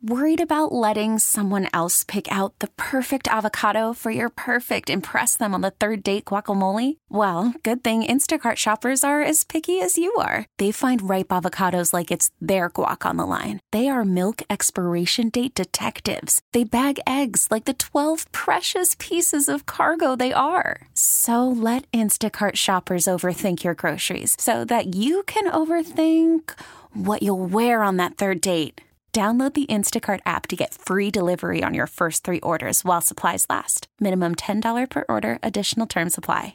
Worried about letting someone else pick out the perfect avocado for your perfect impress them on the third date guacamole? Well, good thing Instacart shoppers are as picky as you are. They find ripe avocados like it's their guac on the line. They are milk expiration date detectives. They bag eggs like the 12 precious pieces of cargo they are. So let Instacart shoppers overthink your groceries so that you can overthink what you'll wear on that third date. Download the Instacart app to get free delivery on your first 3 orders while supplies last. Minimum $10 per order. Additional terms apply.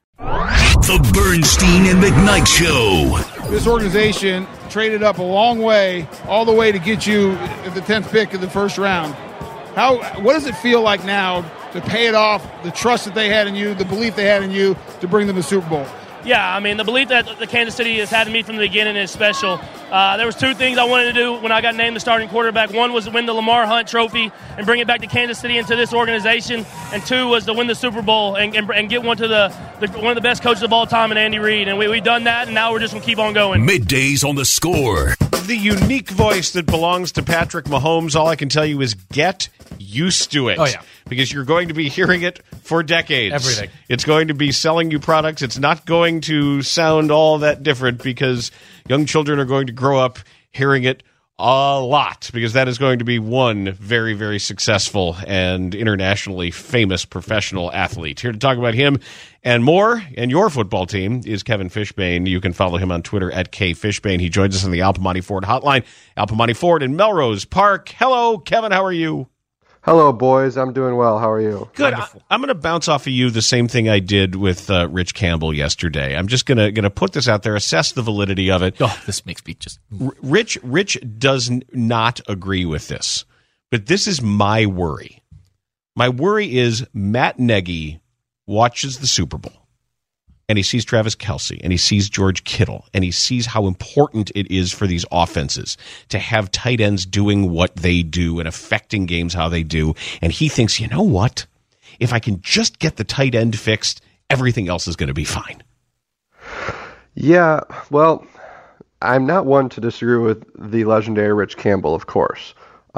The Bernstein and McKnight Show. This organization traded up a long way, all the way to get you at the 10th pick of the first round. What does it feel like now to pay it off, the trust that they had in you, the belief they had in you to bring them to the Super Bowl? Yeah, I mean, the belief that the Kansas City has had in me from the beginning is special. There was 2 things I wanted to do when I got named the starting quarterback. One was to win the Lamar Hunt Trophy and bring it back to Kansas City into this organization. And 2 was to win the Super Bowl and get one to one of the best coaches of all time in Andy Reid. And we've done that, and now we're just going to keep on going. Middays on the Score. The unique voice that belongs to Patrick Mahomes, all I can tell you is get used to it. Oh, yeah. Because you're going to be hearing it for decades. Everything. It's going to be selling you products. It's not going to sound all that different because young children are going to grow up hearing it a lot, because that is going to be one very, very successful and internationally famous professional athlete. Here to talk about him and more, and your football team, is Kevin Fishbain. You can follow him on Twitter at KFishbain. He joins us on the Al Piemonte Ford hotline. Al Piemonte Ford in Melrose Park. Hello, Kevin. How are you? Hello, boys. I'm doing well. How are you? Good. I'm going to bounce off of you the same thing I did with Rich Campbell yesterday. I'm just going to put this out there, assess the validity of it. Oh, this makes me just... Rich does not agree with this, but this is my worry. My worry is Matt Nagy watches the Super Bowl, and he sees Travis Kelce, and he sees George Kittle, and he sees how important it is for these offenses to have tight ends doing what they do and affecting games how they do. And he thinks, you know what? If I can just get the tight end fixed, everything else is going to be fine. Yeah, well, I'm not one to disagree with the legendary Rich Campbell, of course.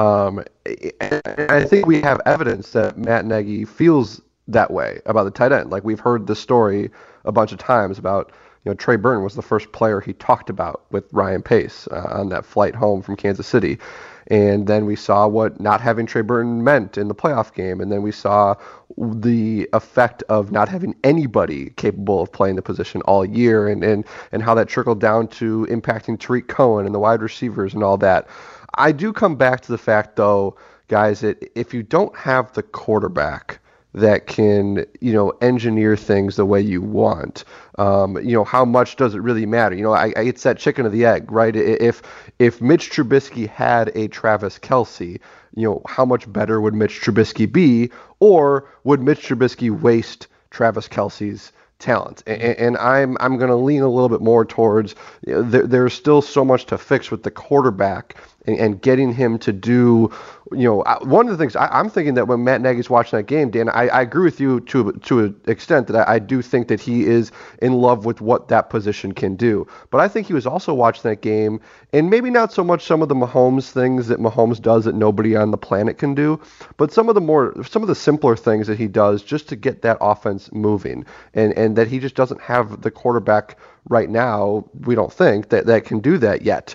I think we have evidence that Matt Nagy feels that way about the tight end. Like, we've heard the story a bunch of times about, Trey Burton was the first player he talked about with Ryan Pace on that flight home from Kansas City. And then we saw what not having Trey Burton meant in the playoff game. And then we saw the effect of not having anybody capable of playing the position all year, and how that trickled down to impacting Tariq Cohen and the wide receivers and all that. I do come back to the fact, though, guys, that if you don't have the quarterback that can, engineer things the way you want, how much does it really matter? It's that chicken or the egg, right? If Mitch Trubisky had a Travis Kelce, how much better would Mitch Trubisky be? Or would Mitch Trubisky waste Travis Kelce's talent? And I'm going to lean a little bit more towards, there's still so much to fix with the quarterback and getting him to do, one of the things I'm thinking that when Matt Nagy's watching that game, Dan, I agree with you to an extent that I do think that he is in love with what that position can do. But I think he was also watching that game, and maybe not so much some of the Mahomes things that Mahomes does that nobody on the planet can do, but some of the simpler things that he does just to get that offense moving, and that he just doesn't have the quarterback right now, we don't think, that can do that yet.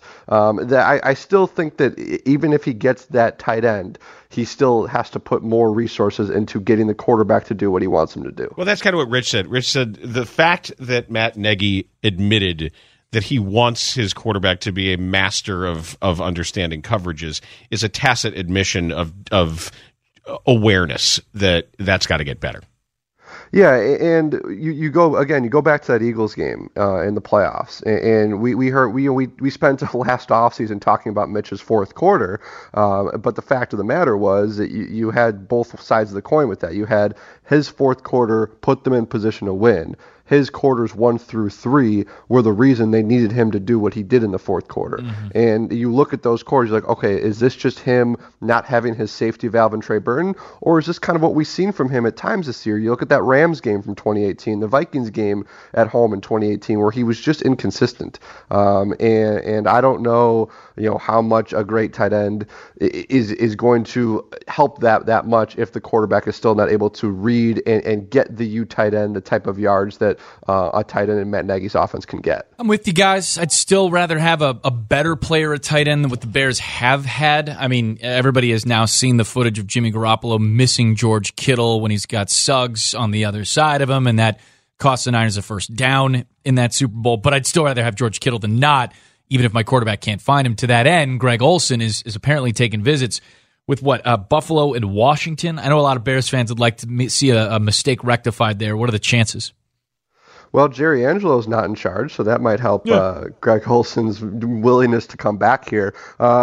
I still think that even if he gets that tight end, he still has to put more resources into getting the quarterback to do what he wants him to do. Well, that's kind of what Rich said. Rich said the fact that Matt Nagy admitted that he wants his quarterback to be a master of understanding coverages is a tacit admission of awareness that's got to get better. Yeah, and you go back to that Eagles game in the playoffs, and we spent the last offseason talking about Mitch's fourth quarter, but the fact of the matter was that you had both sides of the coin with that. You had his fourth quarter put them in position to win, his quarters 1 through 3 were the reason they needed him to do what he did in the fourth quarter. And you look at those quarters, you're like, okay, is this just him not having his safety valve in Trey Burton, or is this kind of what we've seen from him at times this year? You look at that Rams game from 2018, the Vikings game at home in 2018, where he was just inconsistent. And I don't know, how much a great tight end is going to help that much if the quarterback is still not able to read and get the tight end the type of yards that a tight end in Matt Nagy's offense can get. I'm with you guys. I'd still rather have a better player at tight end than what the Bears have had. I mean, everybody has now seen the footage of Jimmy Garoppolo missing George Kittle when he's got Suggs on the other side of him, and that cost the Niners a first down in that Super Bowl. But I'd still rather have George Kittle than not, even if my quarterback can't find him. To that end, Greg Olsen is apparently taking visits with Buffalo and Washington. I know a lot of Bears fans would like to see a mistake rectified there. What are the chances? Well, Jerry Angelo's not in charge, so that might help Greg Olsen's willingness to come back here.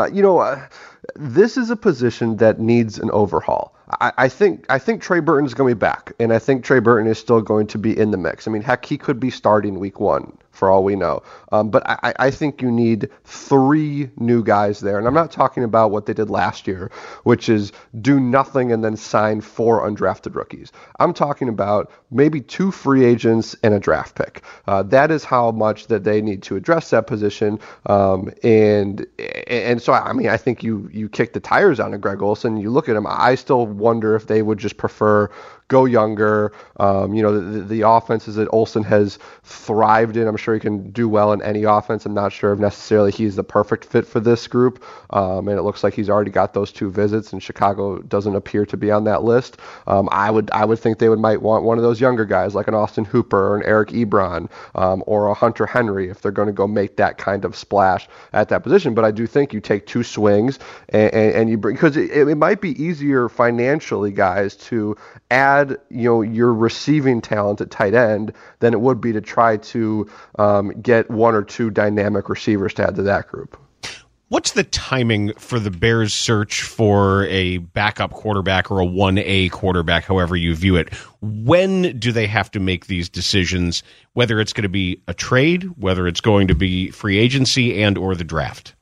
This is a position that needs an overhaul. I think Trey Burton is going to be back, and I think Trey Burton is still going to be in the mix. I mean, heck, he could be starting week 1 for all we know. But I think you need 3 new guys there. And I'm not talking about what they did last year, which is do nothing and then sign 4 undrafted rookies. I'm talking about maybe 2 free agents and a draft pick. That is how much that they need to address that position. And so, I mean, I think you kick the tires on a Greg Olsen. You look at him, I still wonder if they would just prefer go younger. The offenses that Olsen has thrived in, I'm sure he can do well in any offense. I'm not sure if necessarily he's the perfect fit for this group. And it looks like he's already got those 2 visits, and Chicago doesn't appear to be on that list. I would think they might want one of those younger guys like an Austin Hooper or an Eric Ebron or a Hunter Henry if they're going to go make that kind of splash at that position. But I do think you take 2 swings and you bring, because it might be easier financially, guys, to add your receiving talent at tight end than it would be to try to get 1 or 2 dynamic receivers to add to that group. What's the timing for the Bears' search for a backup quarterback or a 1A quarterback, however you view it? When do they have to make these decisions, whether it's going to be a trade, whether it's going to be free agency and or the draft?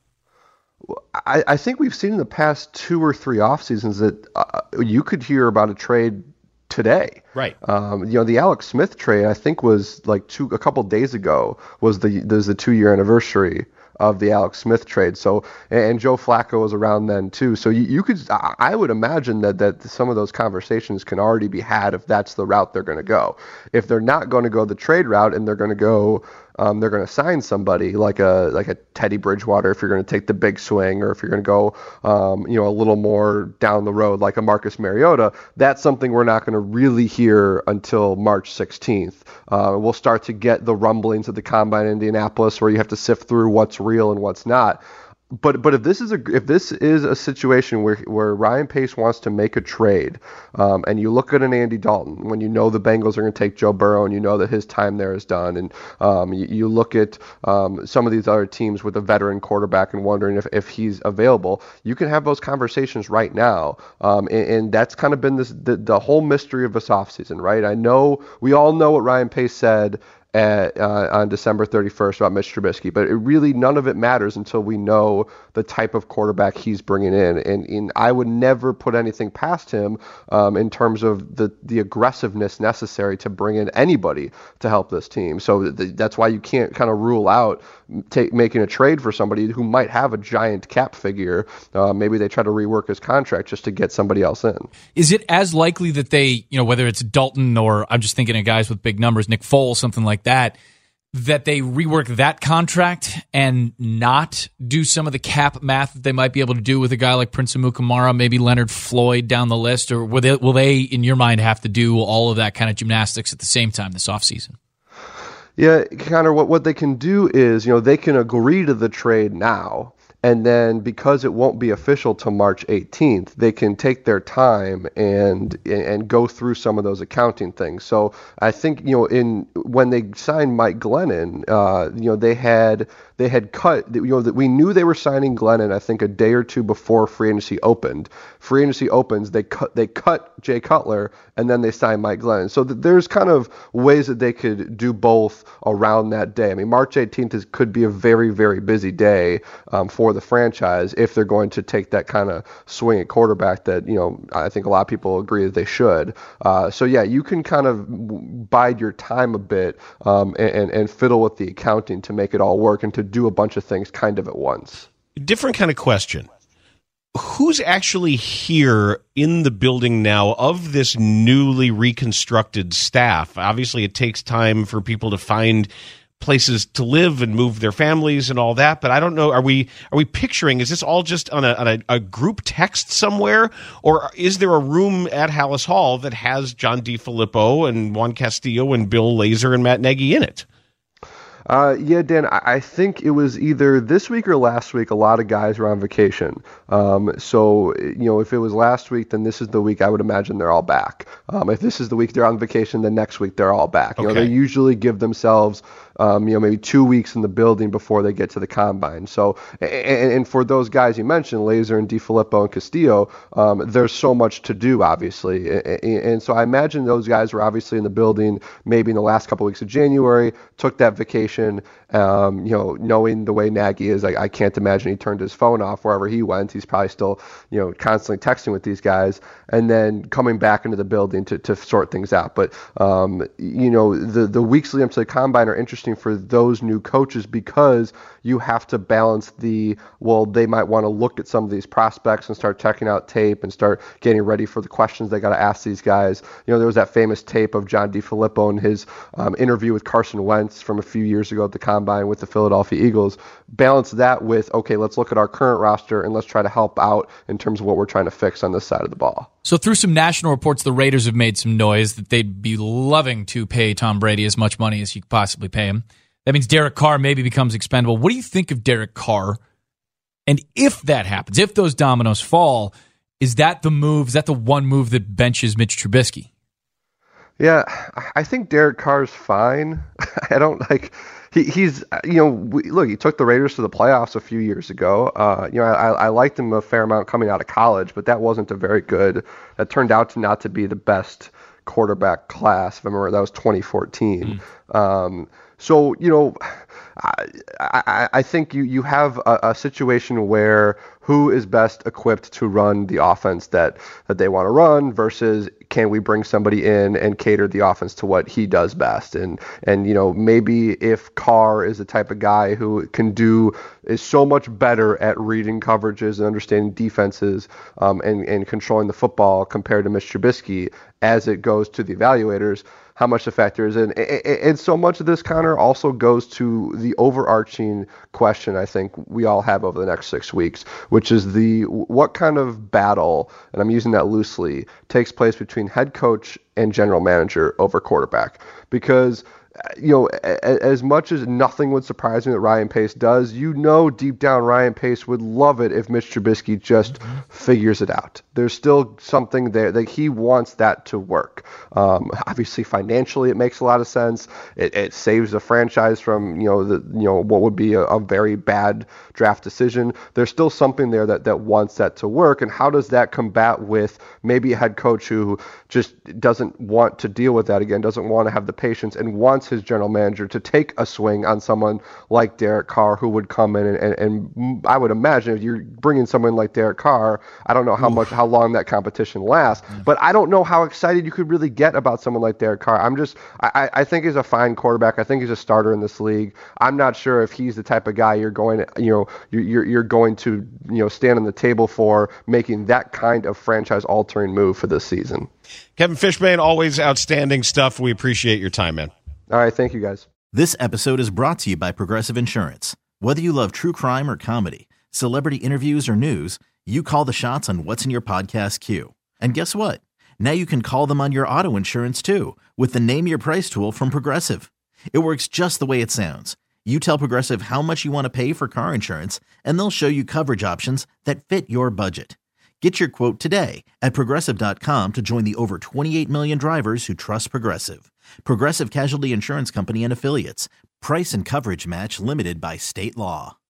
I think we've seen in the past 2 or 3 off seasons that you could hear about a trade today. Right. The Alex Smith trade, I think, was like a couple days ago was the 2-year anniversary of the Alex Smith trade. So, and Joe Flacco was around then too. So you could, I would imagine that some of those conversations can already be had if that's the route they're going to go. If they're not going to go the trade route and they're going to go, they're going to sign somebody like a Teddy Bridgewater if you're going to take the big swing, or if you're going to go, a little more down the road like a Marcus Mariota. That's something we're not going to really hear until March 16th. We'll start to get the rumblings at the Combine in Indianapolis where you have to sift through what's real and what's not. But if this is a situation where Ryan Pace wants to make a trade, and you look at an Andy Dalton, when you know the Bengals are going to take Joe Burrow and you know that his time there is done, and you look at some of these other teams with a veteran quarterback and wondering if he's available, you can have those conversations right now, and that's kind of been the whole mystery of this offseason, right? I know we all know what Ryan Pace said on December 31st about Mitch Trubisky, but none of it matters until we know the type of quarterback he's bringing in. And I would never put anything past him in terms of the aggressiveness necessary to bring in anybody to help this team. So that's why you can't kind of rule out making a trade for somebody who might have a giant cap figure. Maybe they try to rework his contract just to get somebody else in. Is it as likely that they, whether it's Dalton or I'm just thinking of guys with big numbers, Nick Foles, something like that they rework that contract and not do some of the cap math that they might be able to do with a guy like Prince Amukamara, maybe Leonard Floyd down the list? Or will they, in your mind, have to do all of that kind of gymnastics at the same time this offseason? Yeah, Connor, what they can do is, they can agree to the trade now And then because it won't be official till March 18th, they can take their time and go through some of those accounting things. So I think, when they signed Mike Glennon, they had cut, that we knew they were signing Glennon, I think, a day or two before free agency opened. Free agency opens, they cut Jay Cutler, and then they signed Mike Glennon. So there's kind of ways that they could do both around that day. I mean, March 18th could be a very, very busy day for the franchise if they're going to take that kind of swing at quarterback that, I think a lot of people agree that they should. So yeah, you can kind of bide your time a bit and fiddle with the accounting to make it all work and to do a bunch of things kind of at once. Different kind of question. Who's actually here in the building now of this newly reconstructed staff? Obviously, it takes time for people to find places to live and move their families and all that, but I don't know, are we picturing, is this all just on a group text somewhere, or is there a room at Halas Hall that has John DeFilippo and Juan Castillo and Bill Lazor and Matt Nagy in it? Yeah, Dan, I think it was either this week or last week, a lot of guys were on vacation. So, if it was last week, then this is the week I would imagine they're all back. If this is the week they're on vacation, then next week they're all back. Okay. They usually give themselves, maybe 2 weeks in the building before they get to the combine. So, and for those guys you mentioned, Lazor and DeFilippo and Castillo, there's so much to do, obviously. And so I imagine those guys were obviously in the building maybe in the last couple of weeks of January, took that vacation. Knowing the way Nagy is, I can't imagine he turned his phone off wherever he went. He's probably still, constantly texting with these guys, and then coming back into the building to sort things out. But, the weeks leading up to the combine are interesting for those new coaches because you have to balance they might want to look at some of these prospects and start checking out tape and start getting ready for the questions they got to ask these guys. There was that famous tape of John DeFilippo and his interview with Carson Wentz from a few years ago at the combine with the Philadelphia Eagles. Balance that with, okay, let's look at our current roster and let's try to help out in terms of what we're trying to fix on this side of the ball. So through some national reports, the Raiders have made some noise that they'd be loving to pay Tom Brady as much money as you could possibly pay him. That means Derek Carr maybe becomes expendable. What do you think of Derek Carr? And if that happens, if those dominoes fall, is that the move? Is that the one move that benches Mitch Trubisky? Yeah, I think Derek Carr's fine. I don't like... He's, look, he took the Raiders to the playoffs a few years ago. I liked him a fair amount coming out of college, but that wasn't that turned out to not to be the best quarterback class. If I remember, that was 2014. So, I think you have a situation where who is best equipped to run the offense that they want to run versus can we bring somebody in and cater the offense to what he does best? And maybe if Carr is the type of guy who is so much better at reading coverages and understanding defenses and controlling the football compared to Mitch Trubisky as it goes to the evaluators, how much the factor is in. And so much of this, Connor, also goes to the overarching question I think we all have over the next 6 weeks, which is what kind of battle, and I'm using that loosely, takes place between head coach and general manager over quarterback. Because as much as nothing would surprise me that Ryan Pace does, deep down Ryan Pace would love it if Mitch Trubisky just figures it out. There's still something there that he wants that to work. Obviously, financially, it makes a lot of sense. It saves the franchise from what would be a very bad draft decision. There's still something there that wants that to work. And how does that combat with maybe a head coach who just doesn't want to deal with that again, doesn't want to have the patience, and wants his general manager to take a swing on someone like Derek Carr, who would come in and I would imagine if you're bringing someone like Derek Carr, I don't know how long that competition lasts, but I don't know how excited you could really get about someone like Derek Carr. I think he's a fine quarterback. I think he's a starter in this league. I'm not sure if he's the type of guy you're going to stand on the table for making that kind of franchise altering move for this season. Kevin Fishbain, always outstanding stuff. We appreciate your time, man. All right, thank you, guys. This episode is brought to you by Progressive Insurance. Whether you love true crime or comedy, celebrity interviews or news, you call the shots on what's in your podcast queue. And guess what? Now you can call them on your auto insurance too with the Name Your Price tool from Progressive. It works just the way it sounds. You tell Progressive how much you want to pay for car insurance, and they'll show you coverage options that fit your budget. Get your quote today at Progressive.com to join the over 28 million drivers who trust Progressive. Progressive Casualty Insurance Company and Affiliates. Price and coverage match limited by state law.